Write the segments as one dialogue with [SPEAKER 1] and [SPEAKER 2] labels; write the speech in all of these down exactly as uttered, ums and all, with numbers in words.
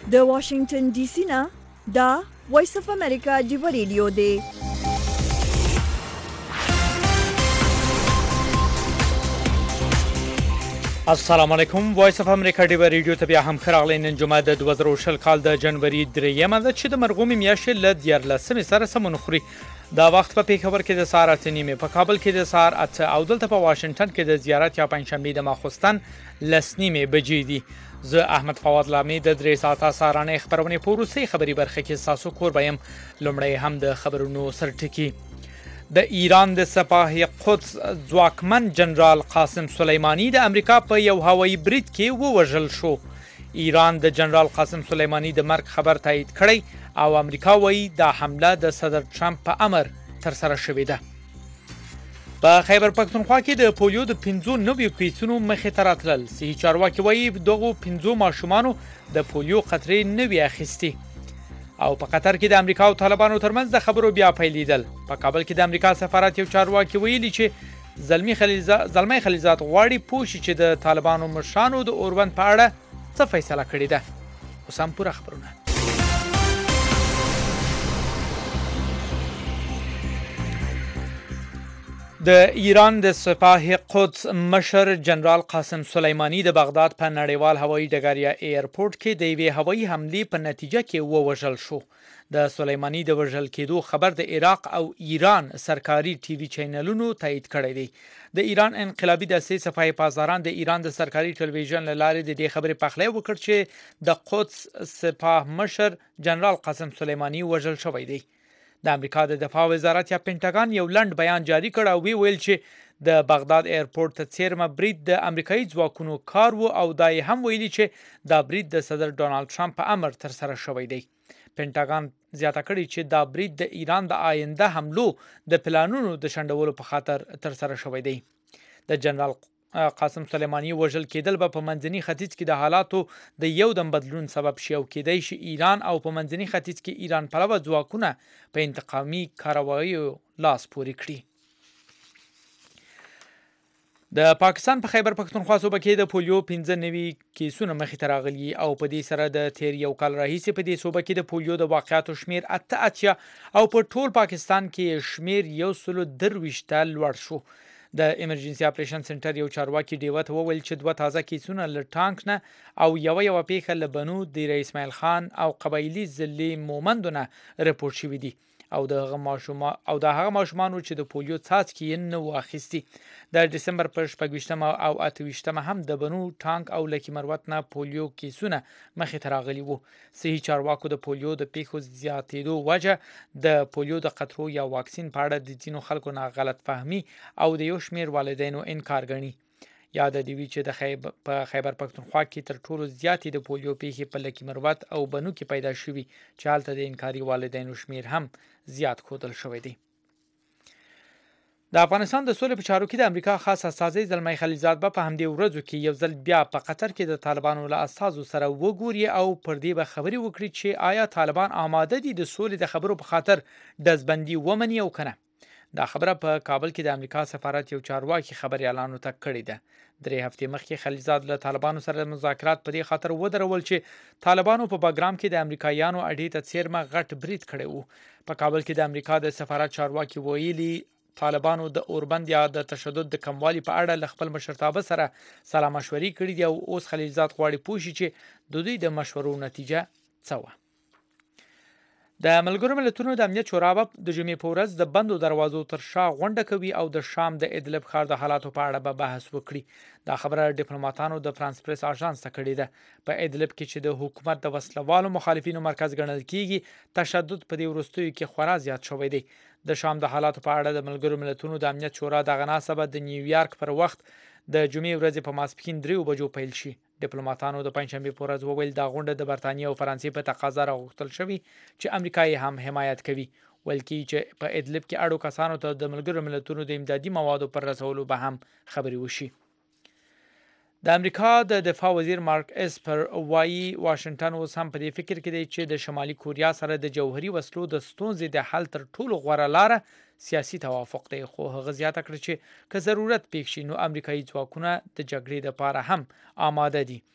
[SPEAKER 1] د واشنگټن ډي سي نه دا وایس اف امریکا دی ریډیو دی.
[SPEAKER 2] السلام علیکم. وایس اف امریکا دی ریډیو ته بیا هم خراغلی. نن جمعه د دوه زره شل کال د جنوري دریمه ده چې د مرغومې میاشتې له دیارلسمې سره سمون خوري. دا وخت په پیښور کې د سهار اته نیمې، په کابل کې د سهار اته او دلته په واشنگټن کې د زیارت یا پنځشنبې د ماخوستن لس نیمې بجې دي. زه احمد فواد لامي د درې ساعته سهارنۍ خبرونې په وروستۍ خبري برخه کې ستاسو کوربه یم. لومړی هم د خبرونو سرټکي. د ایران د سپاه قدس ځواکمن جنرال قاسم سلیمانی د امریکا په یو هوایي برید کې ووژل شو. ایران د جنرال قاسم سلیمانی د مرګ خبر تایید کړی او امریکا وایي دا حمله د صدر ټرمپ په امر ترسره شوې ده. په خیبر پښتونخوا کې د پولیو د پنځو نویو کیسونو مخې ته راتلل. صحي چارواکي وایي دغو پنځو ماشومانو د پولیو قطرې نوې اخیستي. او په قطر کې د امریکا او طالبانو ترمنځ د خبرو بیا پیلېدل. په کابل کې د امریکا سفارت یو چارواکي ویلي چې زلمی خلیلزاد زلمی خلیلزاد غواړي پوه شي چې د طالبانو مشرانو د اوربند په اړه څه فیصله کړې ده. اوس هم پوره خبرونه. د ایران د سپاه قدس مشر جنرال قاسم سلیمانی د بغداد په نړیوال هوایي ډګر یا ایرپورټ کې د یوې هوایي حملې په نتیجه کې ووژل شو. د سلیمانی د وژل کېدو خبر د عراق او ایران سرکاري ټي وي چینلونو تایید کړی دی. د ایران انقلابي دستې صفای پاسداران د ایران د سرکاري ټلویزیون له لارې د دې خبرې پخلی وکړ چې د قدس سپاه مشر جنرال قاسم سلیمانی وژل شوی دی. د امریکا د دفاع وزارت یا پینټاګان یو لنډ بیان جاری کړ او وی ویل چې د بغداد ایرپورټ ته څیرمه برید د امریکایي ځواکونو کار وو او دا یې هم ویلي چې دا برید د صدر ډونالد ټرمپ په امر ترسره شوی دی. پینټاګان زیاته کړې چې دا برید د ایران د آینده حملو د پلانونو د شنډولو په خاطر ترسره شوی دی. د جنرال قاسم سلیمانی وژل کېدل به په منځني ختیځ کې د حالاتو د یو دم بدلون سبب شي او کېدای شي ایران او په منځني ختیځ کې ایران پلوه ځواکونه په انتقامي کارواییو لاس پورې کړي. د پاکستان په خیبر پښتونخوا صوبه کې د پولیو پنځه نوي کیسونه مخې ته راغلي او په دې سره د تیر یو کال راهیسې په دې صوبه کې د پولیو د واقعاتو شمیر اته اتیا او په ټول پاکستان کې شمیر یو سلو درویشت ته لوړ شو. د ایمرجنسي اپریشن سنټر یو چارواکي ډیوه ته وویل چې دوه تازه کیسونه له ټانک نه او یو یو پیښه له بنو دیر اسماعیل خان او قبایلی ضلع مومندونه رپورټ شوې دي او د هغه ماشومان او د هغه ماشومانو چې د پولیو څاڅکي یې نه واخیستي. د ډسمبر پر شپږویشتمه او اته ویشتمه هم د بنو ټانک او لکي مروت نه پولیو کیسونه مخې ته راغلي وو. صحي چارواکو د پولیو د پیښو زیاتېدو وجه د پولیو د قطرو یا واکسین په اړه د ځینو خلکو نه غلط فهمي او د یو شمیر والدینو انکار ګڼي. یاد دی وی چې د خیبر په خیبر پښتونخوا کې تر ټولو زیاتې د پولیو پیښې په لکي مروت او بنو کې پیدا شوي چې هلته د انکاري والدینو شمیر هم زیات ښودل شوی دی. د افغانستان د سولې په چارو کې د امریکا خاص استازی زلمی خلیلزاد به په همدې ورځو کې یو ځل بیا په قطر کې د طالبانو له استازو سره وګوري او پر دې به خبرې وکړي چې آیا طالبان آماده دي د سولې د خبرو په خاطر ډزبندي ومني او کنه. دا خبره په کابل کې د امریکا سفارت یو چارواکي خبريالانو ته کړې ده. درې هفتې مخکې خلیلزاد له طالبانو سره مذاکرات په دې خاطر ودرول چې طالبانو په باګرام کې د امریکایانو اډې ته څیرمه غټ برید کړی وو. په کابل کې د امریکا د سفارت چارواکي ویلي طالبانو د اوربند یا د تشدد د کموالي په اړه ل خپل مشرتابه سره سلا مشورې کړې دي او اوس خلیلزاد غواړي پوه شي چې د دوی د مشورو نتیجه څه وه. د ملګرو ملتونو د امنیت شورا به د جمعې په ورځ د بندو دروازو تر شا غونډه کوي او د شام د ادلب ښار د حالاتو په اړه به بحث وکړي. دا خبره ډیپلوماټانو د فرانس پریس اژانس ته کړې ده. په ادلب کې چې د حکومت د وسلوالو مخالفینو مرکز ګڼل کیږي تشدد په دې وروستیو کې خورا زیات شوی دی. د شام د حالاتو په اړه د ملګرو ملتونو د امنیت شورا دغه ناسبه د نیویارک پر وخت د جمعې ورځې په ماسپښین دریو بجو پیل شي. ډیپلوماټانو د پنځشنبې په ورځ وویل دا غونډه د برتانیې او فرانسې په تقاضا راغوښتل شوې چې امریکا یې هم حمایت کوي. ویل کېږي چې په ادلب کې اړو کسانو ته د ملګرو ملتونو د امدادي موادو پر رسولو به هم خبرې وشي. د امریکا د دفاع وزیر مارک اسپر وایي واشنگټن اوس هم په دې فکر کې دی چې د شمالي کوریا سره د جوهري وسلو د ستونزې د حل تر ټولو غوره لاره سیاسي توافق دی. خو هغه زیاته کړه چې که ضرورت پیښ شي نو امریکایي ځواکونه د جګړې لپاره هم آماده دي.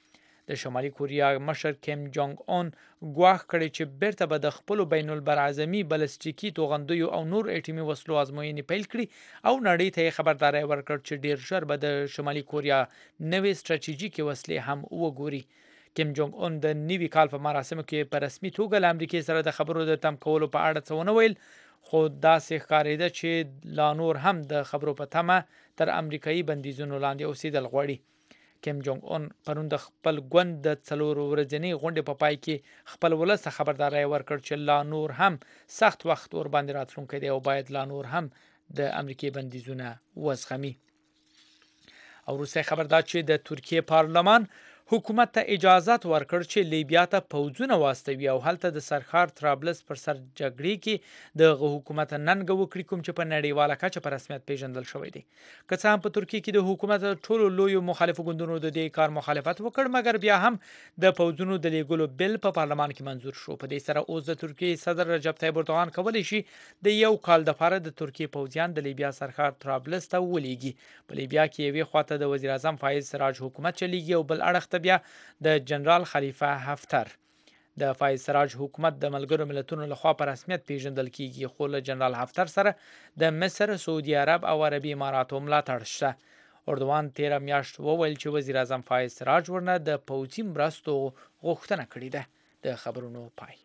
[SPEAKER 2] د شمالي کوریا مشر کیم جونګ اون ګواښ کړی چې بیرته به د خپلو بین البراعظمي بلستیکي توغندیو او نور اټومي وسلو ازموینې پیل کړي او نړۍ ته خبرداري ورکړ چې ډیر ژر به د شمالي کوریا نوې ستراتیژیکي وسلې هم وګوري. کیم جونګ اون د نوي کال په مراسمو کې په رسمي توګه له امریکای سره د خبرو د تم کولو په اړه څه ونه ویل، خو داسې ښکارېده چې لا نور هم د خبرو په تمه تر امریکایي بندیزونو لاندې اوسېدل غواړي. کیم جونګ اون پرون د خپل ګوند د څلور ورځنۍ غونډې په پای کې خپل ولس ته خبرداري ورکړ چې لا نور هم سخت وخت ور باندې راتلونکی دی او باید لا نور هم د امریکای بندیزونه وزغمي. او روسي خبردار چې د ترکیه پارلمان حکومت ته اجازه ورکړ چې لیبیا ته پوځونه واستوي او هلته د سرخار طرابلس پر سر جګړې کې د حکومت ننګ وکړي کوم چې په نړیواله کچه په رسمیت پیژندل شوی دی. که څه هم په ترکیه کې د حکومت ټولو لویو مخالفو ګوندونو د دې کار مخالفت وکړ، مګر بیا هم د پوځونو د لیږلو بل په پارلمان کې منظور شو. په دې سره اوس د ترکیه صدر رجب طیب اردوغان کولی شي د یو کال لپاره د ترکیه پوځیان د لیبیا سرخار طرابلس ته ولېږي. په لیبیا کې یوې خواته د وزیر اعظم فایز سراج حکومت چلیږي او بل اړخ بیا د جنرال خلیفه حفتر. د فایز سراج حکومت د ملګرو ملتونو لخوا په رسمیت پیژندل کیږي، خو له جنرال حفتر سره د مصر، سعودي عرب او عربي اماراتو ملاتړ شته. اردوغان تیره میاشت وویل چې وزیر اعظم فایز سراج ورنه د پوځي مرستو غوښتنه کړې ده. د خبرونو پای.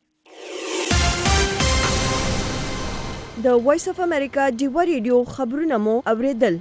[SPEAKER 1] د وایس اف امریکا ډیوه ریډیو خبرونه مو اوریدل.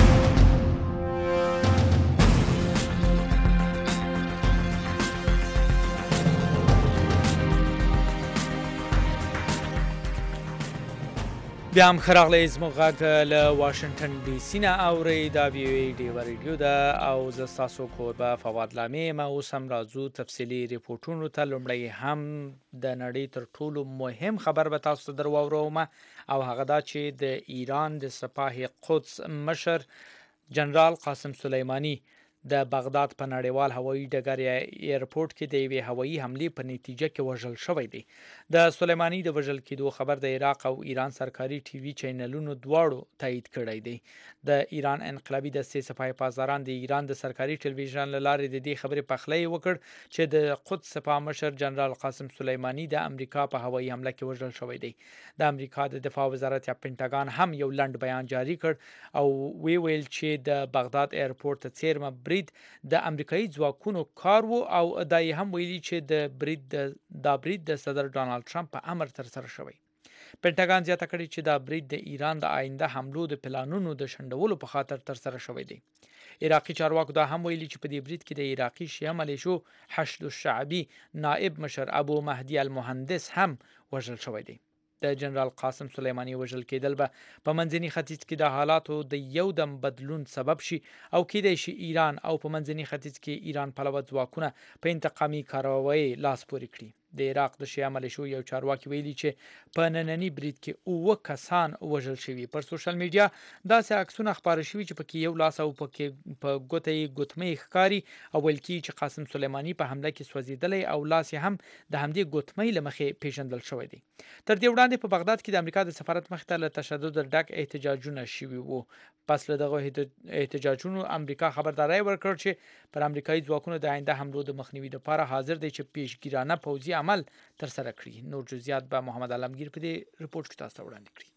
[SPEAKER 1] بیا هم خراغلی زموږ غږ له واشنگټن ډي سي نه اورئ. دا وی او ای ډیوه ریډیو ده او زه ستاسو کوربه فواد لامې یم. اوس هم راځو تفصیلي ریپورټونو ته. لومړی هم د نړۍ تر ټولو مهم خبر به تاسو ته در واوروم او هغه دا چې د ایران د سپاه قدس مشر جنرال قاسم سلیمانی د بغداد په نړیوال هوایي ډګر ایرپورټ کې د یوې هوایي حملې په نتیجه کې وژل شوی دی. د سلیمانی د وژل کېدو خبر د عراق او ایران سرکاري ټي وي چینلونو دواړو تایید کړی دی. د ایران انقلابي دستې سپاه پاسداران د ایران د سرکاري ټلویزیون له لارې د دې خبرې پخلی وکړ چې د قدس سپاه مشر جنرال قاسم سلیمانی د امریکا په هوایي حمله کې وژل شوی دی. د امریکا د دفاع وزارت یا پینټاګان هم یو لنډ بیان جاری کړ او وی ویل چې د بغداد ایرپورټ ته څیرمه برید د امریکایي ځواکونو کار وو او دا یې هم ویلي چې د برید د دا برید د صدر ډانلډ ټرمپ په امر تر سره شوی. پینټاګان زیاته کړې چې دا برید د ایران د آینده حملو د پلانونو د شنډولو په خاطر تر سره شوی دی. عراقي چارواکو دا هم ویلي چې په دې برید کې د عراقي شیعه ملیشو حشد الشعبي نائب مشر ابو مهدي المهندس هم وژل شوی دی. د جنرال قاسم سلیمانی وژل کېدل به په منځني ختیځ کې د حالاتو د یو دم بدلون سبب شي او کېدای شي ایران او په منځني ختیځ کې ایران پلوه ځواکونه په انتقامي کاروایی لاس پورې کړي. د عراق د شیعه ملیشو یو چارواکي ویلي چې په ننني برید کې اووه کسان وژل شوي. پر سوشل میډیا داسې عکسونه خپاره شوي چې پکې یو لاس او پکې په ګوته یې ګوتمۍ ښکاري او ویل کېږي چې قاسم سلیمانی په حمله کې سوځېدلی او لاس یې هم د همدې ګوتمۍ له مخې پیژندل شوی دی. تر دې وړاندې په بغداد کې د امریکا د سفارت مخې ته له تشدد ډک احتجاجونه شوي وو. پس له دغه احتجاجونو امریکا خبرداری ورکړ چې پر امریکایي ځواکونو د آینده حملو د مخنیوي لپاره حاضر دی چې پیشګیرانه پوځي عمل تر سره کړي. نور جزئیات به محمد علمگیر په دې رپورټ کې تاسو ته وړاندې کړي.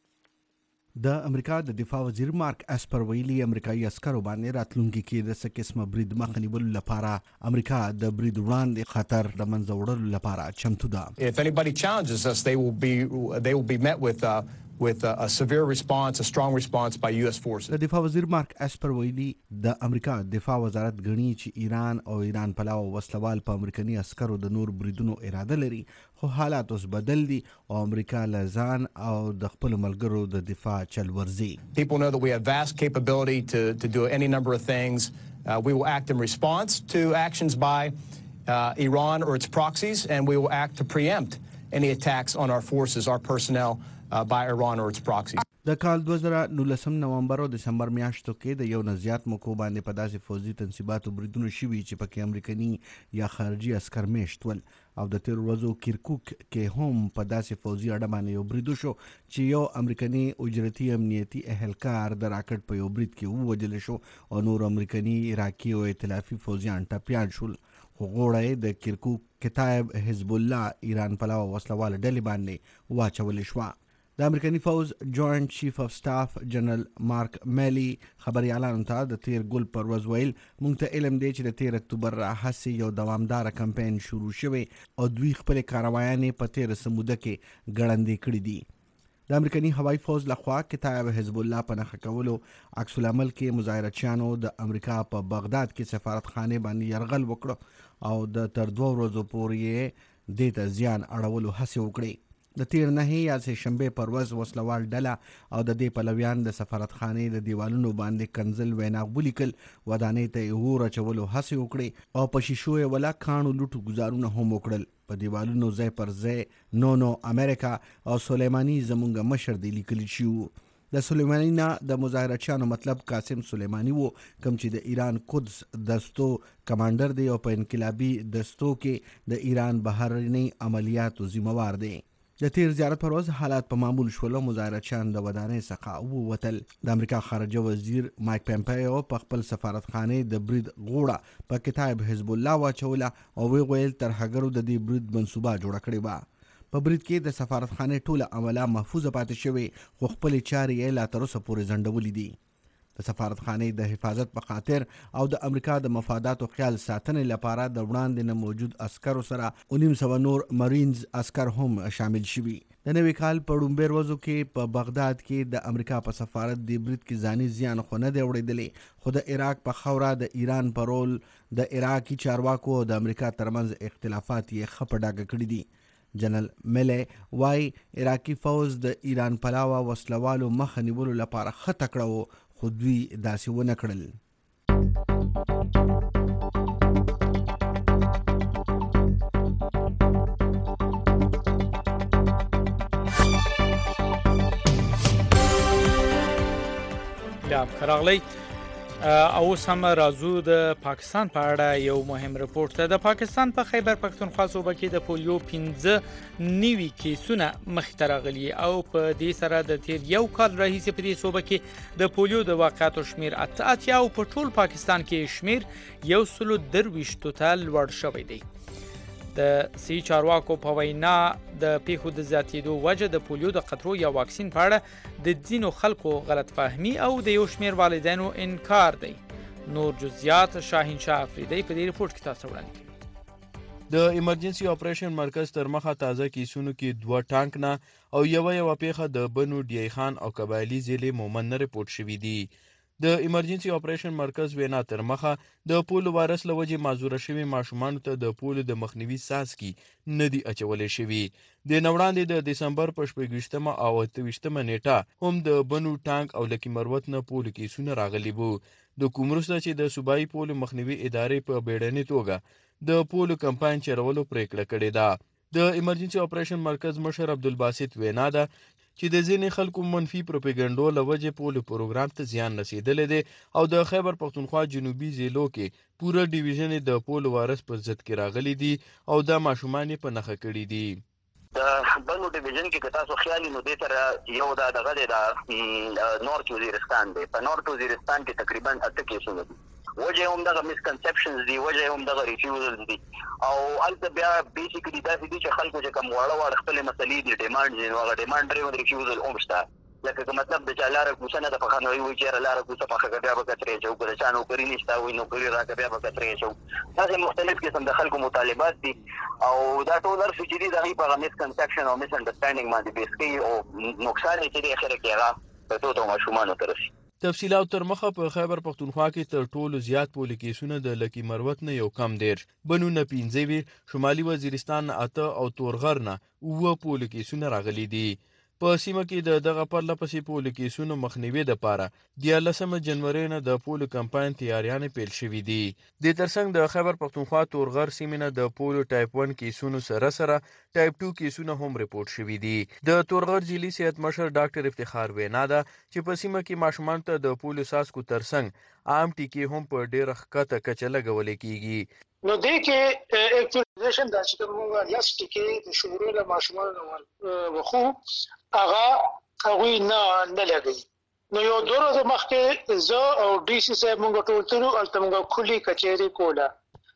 [SPEAKER 3] د امریکا د دفاع وزیر مارک اسپر ویلي امریکایي عسکرو باندې راتلونکي کې د څه قسمه برید مخه نیولو لپاره امریکا د برید وړاندې خطر د منځه وړلو لپاره چمتو ده.
[SPEAKER 4] If anybody challenges us, they will be they will be met with uh, with a, a severe response, a strong response by U S forces.
[SPEAKER 3] د دفاع وزیر مارک اسپر ویلي د امریکا دفاع وزارت غني چې ایران او ایران پلاو وسلوال په امریکایي عسکرو د نور بریدونو اراده لري، خو حالات اوس بدل دي او امریکا له ځان او د خپل ملګرو د دفاع چل ورزي.
[SPEAKER 4] People know that we have vast capability to to do any number of things. Uh, we will act in response to actions by uh, Iran or its proxies, and we will act to preempt any attacks on our forces, our personnel, uh, by Iran or its proxies.
[SPEAKER 3] د کال دوه زره نولسم نومبر او دسمبر میاشتو کې د یو نه زیات موکو باندې په داسې فوزي تنصیباتو بریدونو شوي چې پکې امریکایي یا خارجي عسکر میشت ول او د تیر ورځو کیرکوک کې هم په داسې فوزي اډه باندې یو برید وشو چې یو امریکایي اجرتي امنیتي اهلکار د راکټ په یو برید کې ووژل شو او نور امریکایي عراقي او ائتلافي فوجیان ټپیان شول. خو غوړه د کرکوک کتاب حزب الله ایران پلاو وسلوال ډلې باندې واچول شو. د امریکایي فوز جوائنٹ چیف اف سټاف جنرال مارک میلی خبري اعلان ته د تیر ګل پر ورځ ویل مونږ ته علم دی چې د تیر اکتوبر راهسې یو دوامدار کمپاین شروع شوی او دوی خپل کاروایانې په تیر سموده کې ګړندې کړې دي. د امریکایي هوایي فوز لخوا کتاب حزب الله په نښه کولو عکس العمل کې مظاهرچیانو د امریکا په بغداد کې سفارتخانه باندې یرغل وکړ او د تر دوه ورځو پورې دې ته زیان اړولو هڅه وکړي. د تیر نه یا سه شنبه پر ورځ وسلوال ډله او د دې پلویان د سفارتخانه د دیوالونو باندې کنزل ویناغ ولیکل ودانې ته اور اچولو هڅه وکړي او په شیشو یې ولا کانو لوټو گزارونه هم وکړل. په دیوالونو ځای پر ځای نو نو امریکا او سلیمانی زمونږ مشر دی لیکلی شو. د سلیمانی نه د مظاهرچیانو مطلب قاسم سلیمانی وو کوم چې د ایران قدس دستو کمانډر دی او په انقلابي دستو کې د ایران بهرنی عملیاتو ذمہوار دی. د تیر زیارت پر ورځ حالات په معمول شول. مظاهرچیان د ودانۍ څخه ووتل. د امریکا خارجه وزیر مایک پمپیو په خپل سفارتخانه د برید غوړه په کتاب حزب الله واچوله او وی ویل ترهګرو د دې برید منصوبه جوړه کړې وه. په برید کې د سفارتخانه ټوله عمله محفوظ پاتې شوی خو خپل چارې یې لا تر اوسه پورې ځنډولې دي. د سفارتخانه د حفاظت په خاطر او د امریکا د مفاداتو خیال ساتنې لپاره د وړاندې نه موجود عسکرو سره اونیم سوه نور مرینز عسکر هم شامل شوي. د نوي کال په ډومبیر ورځو کې په بغداد کې د امریکا په سفارت د برید کې ځاني زیان خو نه دی وړېدلی خو د عراق په خوره د ایران په رول د عراقي چارواکو او د امریکا ترمنځ اختلافات یې ښه په ډاګه کړي دي. جنرال میلی وای عراقي فوز د ایران پلاوه وسلوالو مخه نیولو لپاره ښه تکړه و خو دوی داسې ونه کړل.
[SPEAKER 1] بیا خراغلی او سم راځو د پاکستان په اړه یو مهم رپورت ته. د پاکستان په خیبر پښتونخوا صوبه کې د پولیو پنځه نوي کیسونه مخې ته راغلي او په دې سره د تیر یو کال راهیسې په دې صوبه کې د پولیو د واقعاتو شمیر اته اتیا او په ټول پاکستان کې شمیر یو سلو درویشتو ته لوړ شوی دی. د سی چارواکو په وینا د پیښو د زیاتېدو وجه د پولیو د قطرو یا واکسین په اړه د ځینو خلکو غلط فهمي او د یو شمیر والدینو انکار دی. نور جزئیات شاهین شاه افریدی په دې رپورت کې تاسو وړاندې کوي.
[SPEAKER 5] د ایمرجنسي اپریشن مرکز تر مخه تازه کیسونو کې دوه ټانک نه او یو یو پیښه د بنو ډی خان او قبایلی ضلع مومن نه رپورت شوې دي. د ایمرجنسي اپریشن مرکز وینا تر مخه د پولو وایرس لوجې معذوره شوي ماشومان ته د پولو د مخنیوي ساسکي نه دي اچولې شوي. د نوړاندې د دسمبر په شپږویشتمه او اتهویشتمه نیټه هم د بنو ټانک او لکی مروت نه پولو کیسونه راغلي وو. د کوم وروسته چې د صوبایي پولو مخنیوي ادارې په بیړنۍ توګه د پولو کمپاین چلولو پریکړه کړې ده. د ایمرجنسي اپریشن مرکز مشر عبدالباسط وینا ده چې د ځینې خلکو منفي پروپاګاندا لوجې پولو پروګرام ته زیان رسیدلې دی او د خیبر پښتونخوا جنوبي ضلعو کې پوره ډیویژن د پولو وایرس په ضد کې راغلي دي او د ماشومان په نښه کړي دي.
[SPEAKER 6] د بنو ډیویژن کې که تاسو خیال نو دې سره یو د دغه د نورث وزیرستان دی. په نورث وزیرستان کې تقریبا اته کیسونه دي. وجه هم دغه مسکنسپشنز دي، وجه هم دغه ریفیوزلز دي او البته بیا بیسیکلی داسې دي چې خلکو چې کوم واړه واړه خپل مسلې دي ډیماند دي نو هغه ډیماند ډریون ریفیوزل هم شته. لکه که مطلب د چا لاره کوڅه نه ده په خانوي وایي چې لاره کوڅه پخه که بیا به کترې اچو، که د چا نوکري نشته وایي نوکري راکړه بیا به کترې اچو. داسې مختلف قسم د خلکو مطالبات دي او دا ټول هر څه چې دي د هغې په هغه مسکنسپشن او مس انډرسټینډینګ باندې بیس کوي او نقصان یې چې دی اخره کې هغه د ټولو ماشومانو ته رسي.
[SPEAKER 5] تفصیلات تر مخه په خیبر پښتونخوا کې تر ټولو زیات پولیو کیسونه د لکی مروت نه یو کم دیر، بنو نه پنځه وي، شمالي وزیرستان نه اته او تورغر نه اووه پولیو کیسونه راغلي دي. په سیمه کې د دغه پرله پسې پولیو کیسونو مخنیوي دپاره دیارلسمه جنوري نه د پولیو کمپاین تیاریانې پیل شوي دي. د ترڅنګ د خیبر پښتونخوا تورغر سیمې نه د پولیو ټایپ ون کیسونو سره سره ټایپ ټو کیسونه هم رپورټ شوي دي. د تورغر ضلعي صحت مشر ډاکټر افتخار وینا ده چې په سیمه کې ماشومان ته د پولیو څاڅکو ترڅنګ عام ټیکې هم په ډېره ښکته کچه لګولې کیږي.
[SPEAKER 7] نو دې کې اکچوالایزیشن دا چې موږ لاس ټیکې د شروع له ماشومان وخو هغه هغه نه نه لګي. نو یو دوه ورځې مخکې زه او ډي سي صاحب موږ ټول تلو الته موږ کلی کچېری کوله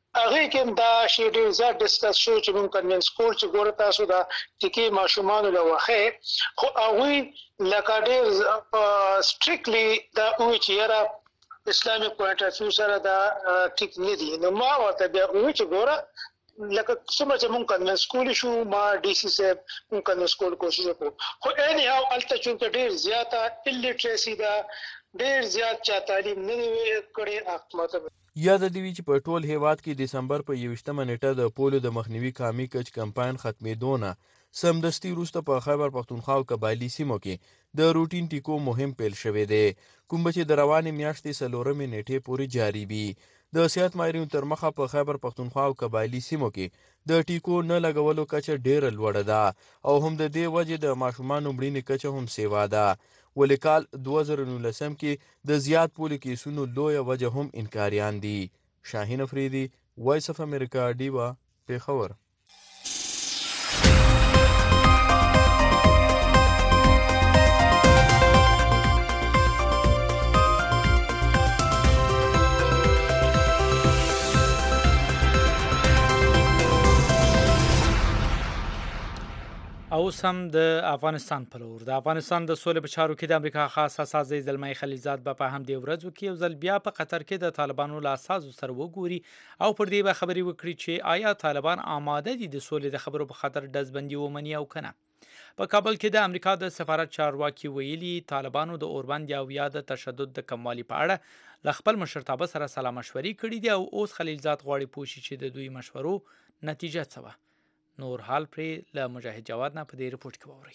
[SPEAKER 7] هغه کې دا شی ډیر زیات ډیسکس شو چې موږ کنوینس کول چې ګوره تاسو دا ټکی ماشومان له واخه خو هغه لکه ډیر سټریکټلی دا او چې یاره اسلامي پوینټ اف ویو سره دا ټیک نه دي نو ما ورته بیا او چې ګوره لکه څومره چې مونږ کنوینس کول شو ما ډي سي صاحب مونږ کنوینس کول کوشش وکړو خو اني هاو الته چې ډیر زیاته الیټریسي دا ډیر زیات چا تعلیم نه کړي احمد
[SPEAKER 5] یاد دی چې په ټول هیواد کې دسمبر په یوشتمه نیټه د پولیو د مخنیوي قامي کچ کمپاین ختمېدونه سمدستي وروسته په خیبر پښتونخوا او قبایلی سیمو کې د روټین ټیکو مهم پیل شوې ده کوم چې د روانې میاشتې څلورمې نیټې پورې جاری وي د صحت ماهرینو تر مخه په خیبر پښتونخوا او قبایلی سیمو کې د ټیکو نه لګولو کچه ډیره لوړه ده او هم د دې وجې د ماشومانو مړینې کچه هم سیوا ده ولې کال دوه زره نولسم کې د زیات پولیو کیسونو لویه وجه هم انکاریان دي. شاهین افریدي، وایس اف امریکا، ډیوا، پېښور.
[SPEAKER 1] او سم د افغانستان په لور د افغانستان د سولې په چارو کې د امریکا خاص اساسي زلمی خلیلزاد په همدې ورځو کې یو ځل بیا په قطر کې د طالبانو له اساسو سره وګوري او پر دې به خبرې وکړي چې آیا طالبان آماده دي د سولې د خبرو په خاطر ډزبندي ومني او کنه. په کابل کې د امریکا د سفارت چارواکي ویلي طالبانو د اوربند یا ویا د تشدد د کموالي په اړه ل خپل مشرتابه سره سلا مشورې کړې دي او اوس خلیلزاد غواړي پوښي چې د دوی مشورو نتیجه څه وه. نور حال پرې له مجاهد جواد نه په دې رپورت کې ووري.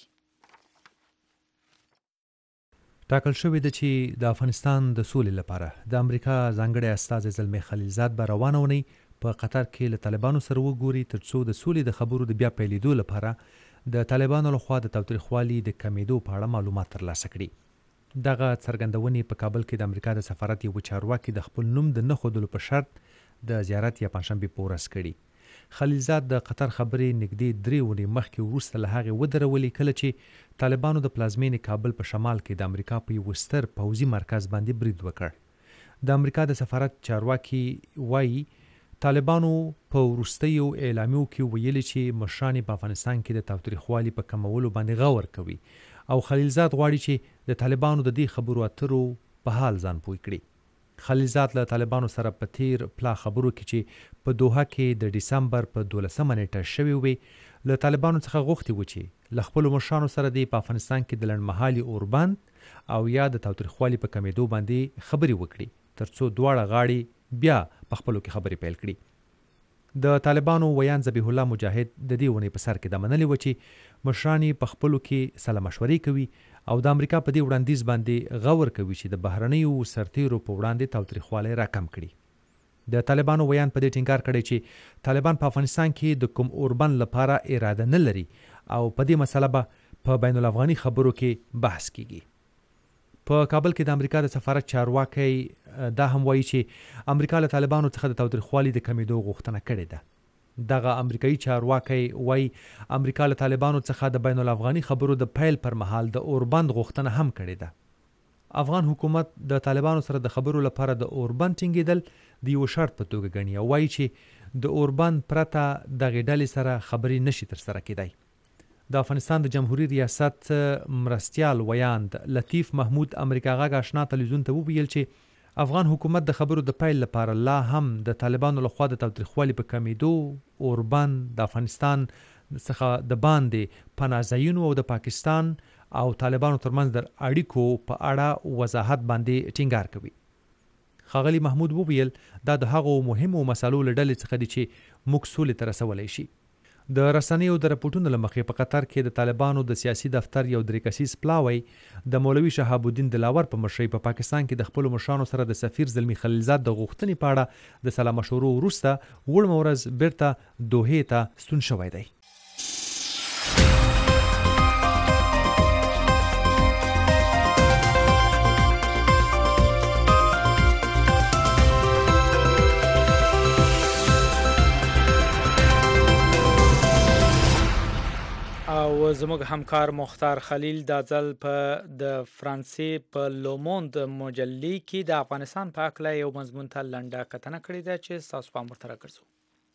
[SPEAKER 8] ټاکل شوې ده چې د افغانستان د سولې لپاره د امریکا ځانګړی استازی زلمی خلیلزاد به روانه ونی په قطر کې له طالبانو سره وګوري ترڅو د سولې د خبرو د بیا پیلېدو لپاره د طالبانو لخوا د تاوتریخوالي د کمیدو په اړه معلومات ترلاسه کړي. دغه څرګندونې په کابل کې د امریکا د سفارت یو چارواکي د خپل نوم د نه ښودلو په شرط د زیارت یا پنجشنبې په ورځ کړي. خلیلزاد د قطر خبرې نږدې درې ونې مخکې وروسته له هغې ودرولې کله چې طالبانو د پلازمینې کابل په شمال کې د امریکا په یو ستر پوځي مرکز باندې برید وکړ. د امریکا د سفارت چارواکي وایي طالبانو په وروستیو اعلامیو کې ویلي چې مشران په افغانستان کې د تاوتریخوالي په کمولو باندې غور کوي او خلیلزاد غواړي چې د طالبانو د دې خبرو اترو په حال ځان پوه کړي. خلیلزاد له طالبانو سره په تیر پلا خبرو کې چې په دوحه کې د ډسمبر په دولسمه نیټه شوې وي له طالبانو څخه غوښتي و چې له خپلو مشرانو سره د په افغانستان کې د لنډمهالي اوربند او یا د تاوتریخوالي په کمیدو باندې خبرې وکړي ترڅو دواړه غاړې بیا په خپلو کې خبرې پیل کړي. د طالبانو ویان ذبیح الله مجاهد د دې ونې په سر کې د منلې و چې مشران په خپلو کې سلا مشورې کوي او د امریکا په دې وړاندیز باندې غور کوي چې د بهرنیو سرتیرو په وړاندې تاوتریخوالی راکم کړي. د طالبانو ویان په دې ټینګار کړی چې طالبان په افغانستان کې د کوم اوربند لپاره اراده نه لري او په دې مسله به په بین الافغاني خبرو کې بحث کیږي. په کابل کې د امریکا د سفارت چارواکي دا هم وایي چې امریکا له طالبانو څخه د تاوتریخوالي د کمیدو غوښتنه کړې ده. دغه امریکایي چارواکي وایي امریکا له طالبانو څخه د بین الافغاني خبرو د پیل پر مهال د اوربند غوښتنه هم کړې ده. افغان حکومت د طالبانو سره د خبرو لپاره د اوربند ټینګېدل د یو شرط په توګه ګڼي او وایي چې د اوربند پرته دغې ډلې سره خبرې نشي ترسره کېدای. د افغانستان د جمهوریت ریاست مرستیال ویاند لطیف محمود امریکا غږ آشنا تلویزیون ته وویل چې افغان حکومت د خبرو د پیل لپاره لا هم د طالبانو لخوا د تاوتریخوالي په کمیدو اوربند د افغانستان څخه د باندې پناه ځایونو او د پاکستان او طالبانو ترمنځ د اړیکو په اړه وضاحت باندې ټینګار کوي. ښاغلي محمود وویل دا د هغو مهمو مسالو له ډلې څخه دي چې موږ سولې ته رسولی شي. د رسنیو د رپورټونو له مخې په قطر کې د طالبانو د سیاسي دفتر یو درې کسیز پلاوی د مولوي شهاب الدین دلاور په مشرۍ په پا پاکستان کې د خپلو مشرانو سره د سفیر زلمی خلیلزاد د غوښتنې په اړه د سلا مشورو وروسته وړمه ورځ بیرته دوحې ته ستون شوی دی.
[SPEAKER 1] او زموږ همکار مختار خلیل دا ځل په د فرانسې په لوموند مجلې کې د افغانستان په اړه یو مضمون ته لنډه کتنه کړې ده چې ستاسو پام ورته راګرځو.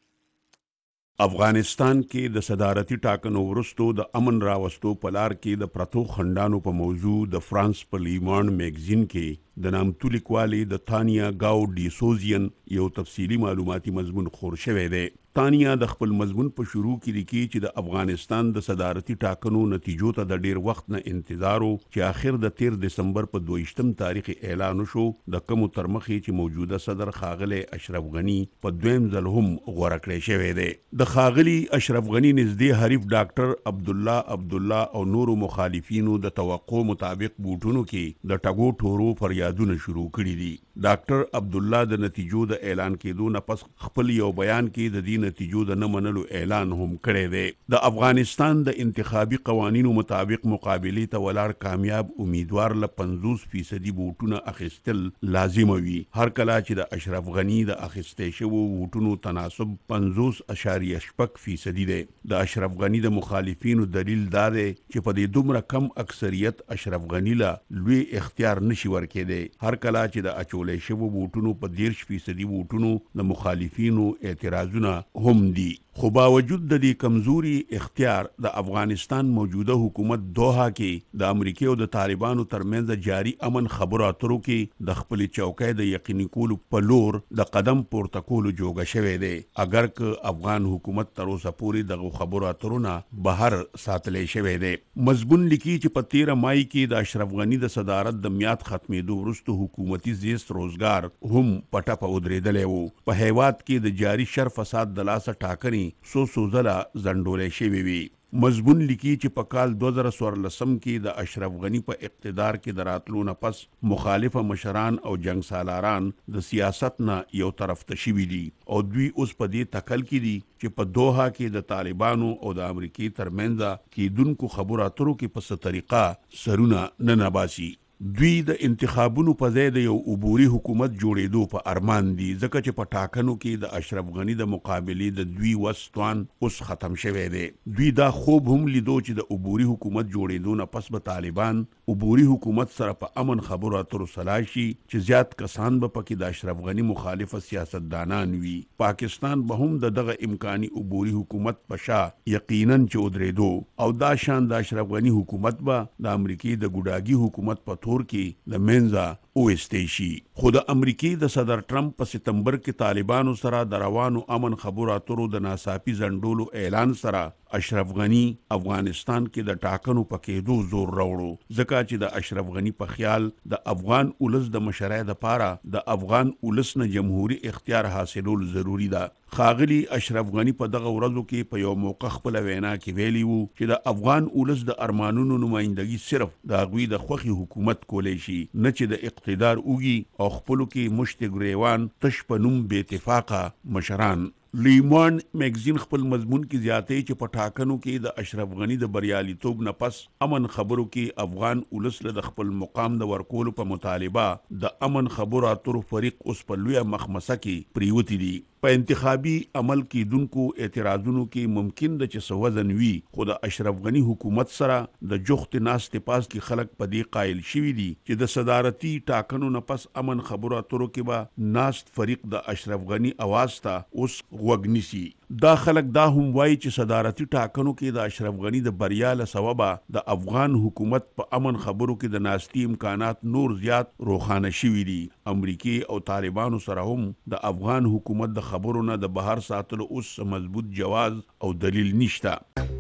[SPEAKER 9] افغانستان کې د صدارتي ټاکنو وروستو د امن راوستو په لار کې د پرتو خنډانو په موضوع د فرانس په لیمان میګزین کې د نامتو لیکوالې د تانیا گاو ډي سوزین یو تفصیلی معلوماتي مضمون خور شوی دی. تانیا د خپل مضمون په شروع کې لیکي چې د افغانستان د صدارتي ټاکنو نتیجو ته د ډیر وخت نه انتظار و چې آخر د تیر دسمبر په دویشتم تاریخ اعلان شو د کوم ترمخې چې موجوده صدر خاغلی اشرف غنی په دویم ځل هم غوړه کړی شوی دی. د خاغلی اشرف غنی نږدې حریف ډاکټر عبدالله عبدالله او نورو مخالفینو د توقع مطابق بوټونو کې د ټګو ټورو فریادونه شروع کړي دي. ډاکټر عبدالله د نتیجو د اعلان کېدو نه پس خپل یو بیان کې د دې نتیجو د نه منلو اعلان هم کړی دی. د افغانستان د انتخابي قوانینو مطابق مقابلې ته ولاړ کامیاب امیدوار له پنځوس فیصدي بوټونه اخیستل لازم وي. هر کله چې د اشرف غنی د اخیستې شوو بوټونو تناسب پنځوس اشاریه شپږ فیصدي دی. د اشرف غنی د مخالفینو دلیل دا دی چې په دې دومره کم اکثریت اشرف غنی له لوی اختیار نشي ورکېدی. هر کله چې د اچولې شوو بوټونو په دیرش فیصدي بوټونو د مخالفینو اعتراضونه هم دي. خو باوجود د دې کمزوري اختیار د افغانستان موجوده حکومت دوحه کې د امریکای او د طالبانو ترمنځ جاری امن خبرو اترو کې د خپل چوکۍ د یقیني کولو په لور د قدم پورته کولو جوګه شوی دی. اگر که افغان حکومت تر اوسه پورې دغه خبرو اترونه بهر ساتلې شوی دی. مضمون لیکي چې په تیره مای کې د اشرف غنی د صدارت د میاد ختمېدو وروسته حکومتي زیست روزګار هم په ټپه ودرېدلی و. په هیواد کې د جاری شر فساد د لاسه ټاکنې سو سو ځله ځنډولې شوې وي. مضمون لیکي چې په کال دوه زره څوارلسم کې د اشرف غنی په اقتدار کې د راتلو نه پس مخالفه مشران او جنگ سالاران د سیاست نه یو طرف ته شوي دي او دوی اوس په دې تکل کې دي چې په دوحه کې د طالبانو او د امریکای ترمنځ کېدونکو خبرو اترو کې په څه طریقه سرونه نه نباسي. دوی د انتخابونو په ځای د یو عبوري حکومت جوړېدو په ارمان دي ځکه چې په ټاکنو کې د اشرف غنی د مقابلې د دوی وسطوان اوس ختم شوی دی. دوی دا خوب هم لیدو چې د عبوري حکومت جوړېدو نه پس به طالبان عبوري حکومت سره په امن خبرو اترو سلا شي چې زیات کسان به پکې د اشرف غنی مخالفه سیاستدانان وي. پاکستان به هم د دغه امکاني عبوري حکومت په شا یقینا چې ودرېدو او دا شان د اشرف غنی حکومت به د امریکای د ګوډاګي حکومت په تور کې د منځه اوستی شي. خو د امریکای د صدر ټرمپ په سپتمبر کې طالبانو سره د روانو امن خبرو اترو د ناڅاپي ځنډولو اعلان سره اشرف غنی افغانستان کې د ټاکنو په کېدو زور راوړو ځکه چې د اشرف غنی په خیال د افغان اولس د مشرۍ دپاره د افغان اولس نه جمهوری اختیار حاصلول ضروری ده. خاغلی اشرف غنی په دغه ورځو کې په یو موقع خپل وینا کې ویلی وو چې د افغان اولس د ارمانونو نمائندګي صرف د هغوی د خوښې حکومت کولی شي نه چې د اقتدار اوږي او خپلو کې مشت ګریوان تش په نوم بې اتفاقه مشران. لیمان میگزین خپل مضمون کې زیاتې چې په ټاکنو کې د اشرف غنی د بریالیتوب نه پس امن خبرو کې افغان اولس له خپل مقام د ورکولو په مطالبه د امن خبرو اترو فریق اوس په لویه مخمسه کې پریوتی دي. په انتخابي عمل کېدونکو اعتراضونو کې ممکن د چې څه وزن وي خو د اشرف غنی حکومت سره د جوختې ناستې پاس کې خلک په دې قایل شوي دي چې د صدارتي ټاکنو نه پس امن خبرو اترو کې به ناست فریق د اشرف غنی اواز ته اوس غوږ نیسي. دا خلک دا هم وایي چې صدارتي ټاکنو کې د اشرف غنی د بریا له سببه د افغان حکومت په امن خبرو کې د ناستي امکانات نور زیات روښانه شوي دي. امریکای او طالبانو سره هم د افغان حکومت د خبرو نه د بهر ساتلو اوس مضبوط جواز او دلیل نشته.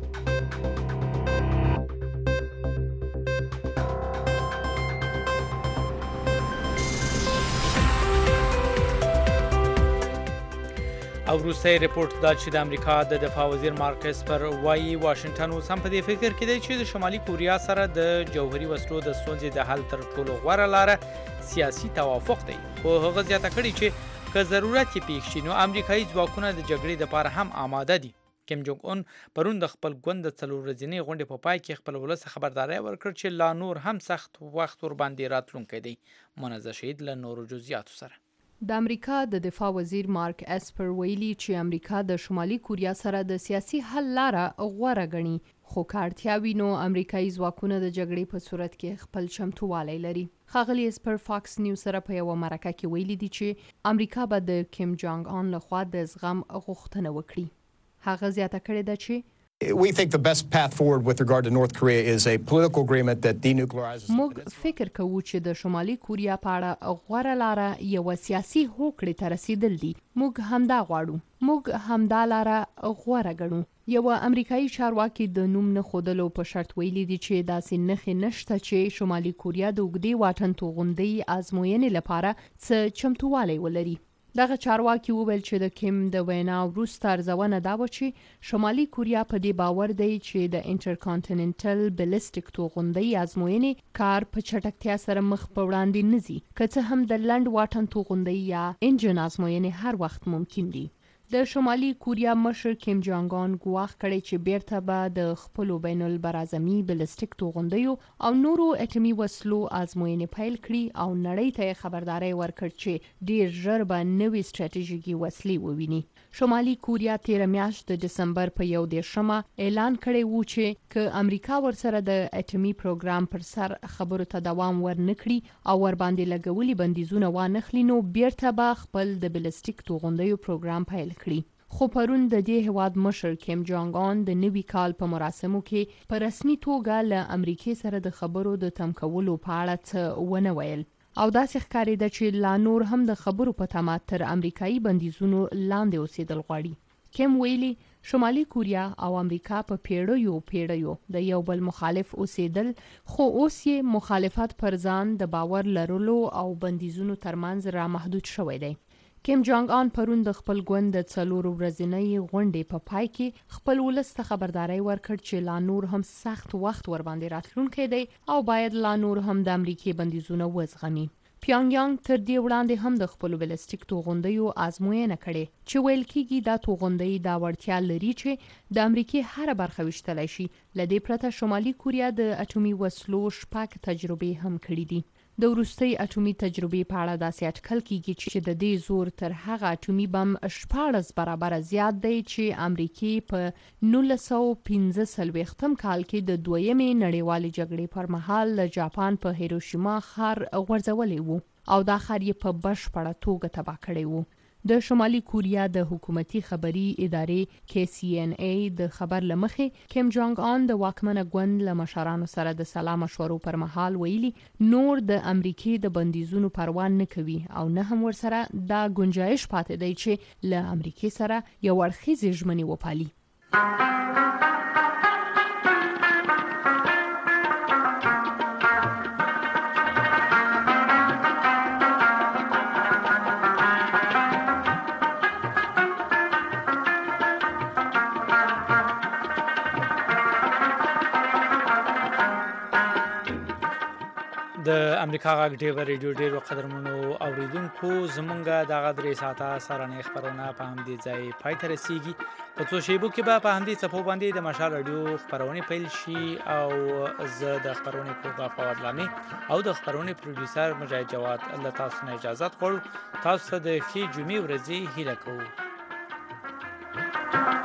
[SPEAKER 1] او وروستی رپورټ دا چې د امریکا د دفاع وزیر مارک اسپر وایي واشنګټن اوس هم په دې فکر کې دی چې د شمالي کوریا سره د جوهري وسلو د ستونزې د حل تر ټولو غوره لاره سیاسي توافق دی. خو هغه زیاته کړې چې که ضرورت یې پېښ شي نو امریکایي ځواکونه د جګړې دپاره هم آماده دي. کیم جونګ اون پرون د خپل ګوند د څلور ورځنۍ غونډې په پای کې خپل ولس خبرداری ورکړ چې لا نور هم سخت وخت ورباندې راتلونکی دی. منزه شهید له نورو جزئیاتو سره
[SPEAKER 10] د امریکا د دفاع وزیر مارک اسپر ویلي چې امریکا د شمالي کوریا سره د سیاسي حل لاره غوره ګڼي، خو که اړتیا وي نو امریکایي ځواکونه د جګړې په صورت کې خپل چمتووالی لري. ښاغلي اسپر فاکس نیوز سره په یوه مرکه کې ویلي دي چې امریکا به د کیم جانګ آن لخوا د زغم غوښتنه وکړي. هغه زیاته کړې ده چې
[SPEAKER 4] We think the best path forward with regard to North Korea is a political agreement that denuclearizes.
[SPEAKER 10] موږ فکر کوو چې د شمالي کوریا په اړه غوره لاره یو سیاسي هوکړې ته رسیدل دي. موږ همدا غواړو. موږ همدا لاره غوره ګڼو. یو امریکایي چارواکي د نوم نه ښودلو په شرط ویلي دي چې داسې نښې نشته چې شمالي کوریا د اوږدې واټن توغندۍ ازموینې لپاره څه چمتووالی ولري. دغه چارواکي وویل چې د کیم د وینا وروسته ارزونه دا و چې شمالي کوریا په دې باور دی چې د انټرکانټیننټل بلیسټیک توغندۍ ازموینې کار په چټکتیا سره مخ په وړاندې نه ځي، که څه هم د لنډ واټن توغندۍ یا انجن ازموینې هر وخت ممکن دي. د شمالي کوریا مشر کیم جانګ آن ګواښ کړی چې بیرته به د خپلو بین البراعظمي بلیسټیک توغندیو او نورو اټومي وسلو ازموینې پیل کړي او نړۍ ته خبرداری ورکړ چې ډیر ژر به نوې ستراتیژیکي وسلې وویني. شمالي کوریا تیر میاشت د دسمبر په یو دیرشمه اعلان کړی و چې که امریکا ورسره د اټومي پروګرام پر سر خبرو ته دوام ورنکړي او ور باندې لګولي بندیزونه وانخلي نو بیرته به خپل د بلیسټیک توغندیو پروګرام پیل کړي. خو پرون د دې هواد مشر کیم جانګ آن د نوي کال په مراسمو کې په رسمي توګه له امریکای سره د خبرو د تم کولو په اړه څه ونه ویل او داسې ښکارېده چې لا نور هم د خبرو په تمه تر امریکایي بندیزونو لاندې اوسېدل غواړي. کیم ویلي شمالي کوریا او امریکا په پیړیو پیړیو د یو بل مخالف اوسېدل، خو اوس یې مخالفت پر ځان د باور لرلو او بندیزونو ترمنځ را محدود شوی دی. کیم جانګ آن پرون د خپل ګوند د څلورو ورځنۍ غونډې په پای کې خپل ولس ته خبرداری ورکړ چې لا نور هم سخت وخت ور باندې راتلونکی دی او باید لا نور هم د امریکای بندیزونه وزغمي. پیانګیانګ تر دې وړاندې هم د خپل بلیسټیک توغندیو ازموینه کړې چې ویل کېږي دا توغندۍ دا وړتیا لري چې د امریکای هر برخه ویشتلی شي. له دې پرته شمالي کوریا د اټومي وسلو شپږ تجربې هم کړې دي. د وروستۍ اټومي تجربې په اړه داسې اټکل کېږي چې د دې زور تر هغه اټومي بم شپاړس برابره زیات دی چې امریکای په نولس سوه پنځه څلوېښتم کال کې د دویمې نړیوالې جګړې پر مهال له جاپان په هیروشیما ښار غورځولی و او دا ښار یې په بشپړه توګه تباه کړی و. د شمالي کوریا د حکومتي خبري ادارې کې سی ان ای د خبر لمخې کیم جانګ آن د واکمنه ګوند له مشرانو سره د سلا مشورو پر مهال ویلي نور د امریکای د بندیزونو پروا نه کوي او نه هم ورسره دا گنجایش پاتې دی چې له امریکای سره یو اړخیزې ژمنې وپالي.
[SPEAKER 1] د امریکا غږ ډیو ریډیو ډیرو قدرمنو اوریدونکو زمونږه د غدري ساعته سرانه خبرونه په همدې ځای پای ته رسیږي. په څو شیبو کې به په همدې څپو باندې د مشال رادیو خبرونه پیل شي او زه د خبرونه کوګه فواد لامي او د خبرونه پروډوسر مجاهد جواد الله تاسو نه اجازه غواړو. تاسو ته د ښې جمعې ورځې هیله کوو.